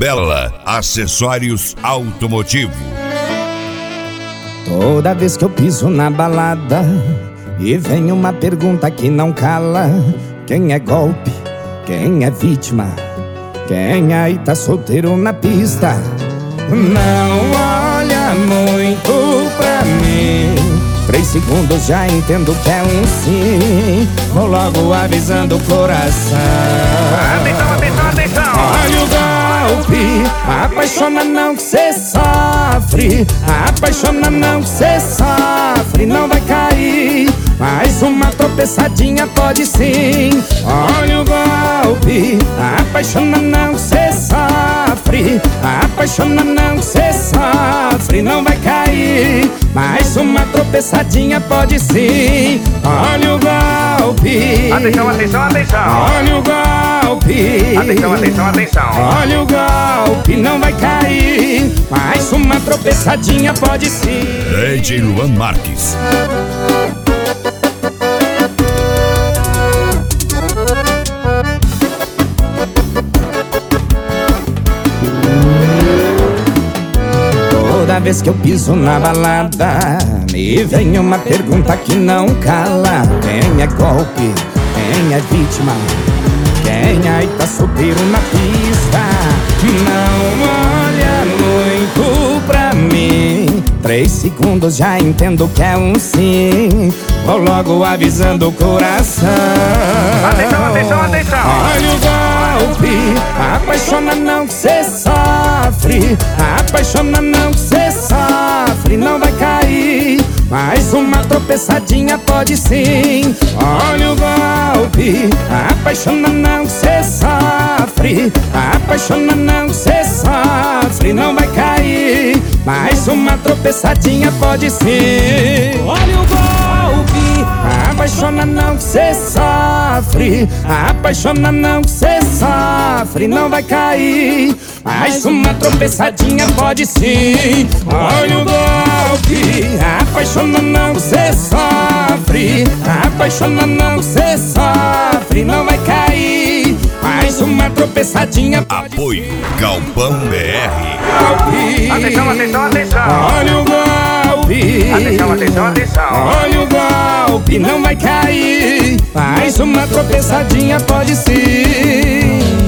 Bela Acessórios Automotivo. Toda vez que eu piso na balada e vem uma pergunta que não cala: quem é golpe? Quem é vítima? Quem aí tá solteiro na pista? Não olha muito pra mim, 3 segundos já entendo que é um sim. Vou logo avisando o coração. Atenção, atenção, atenção. Olha o golpe, apaixona não que cê sofre. Apaixona não que cê sofre, não vai cair. Mais uma tropeçadinha pode sim. Olha o golpe, apaixona não que cê sofre. Apaixona não que cê sofre, não vai cair. Mais uma tropeçadinha pode sim. Olha o golpe. Atenção, atenção, atenção. Olha o golpe. Atenção, atenção, atenção. Olha o golpe, não vai cair. Mais uma tropeçadinha pode sim. DJ Luan Marques. Toda vez que eu piso na balada me vem uma pergunta que não cala: quem é golpe? Quem é vítima? Quem aí tá solteiro na pista? Não olha muito pra mim, 3 segundos já entendo que é um sim. Vou logo avisando o coração. Atenção, atenção, atenção. Olha o golpe, apaixona não que cê sofre. Apaixona não que cê sofre, não vai cair. Mais uma tropeçadinha pode sim. Olha o golpe, apaixona não que cê sofre. Apaixona não que cê sofre, não vai cair. Mais uma tropeçadinha pode sim. Olha o golpe, apaixona não que cê sofre. Apaixona não que cê sofre, não vai cair. Mais uma tropeçadinha pode sim. Olha o golpe, apaixona não que cê sofre. Apaixona não que cê sofre, não vai cair. Mais uma tropeçadinha pode sim. Apoio Galpão BR. Golpe. Atenção, atenção, atenção. Olha o golpe. Atenção, atenção, atenção. Olha o golpe, não vai cair. Mais uma tropeçadinha pode sim.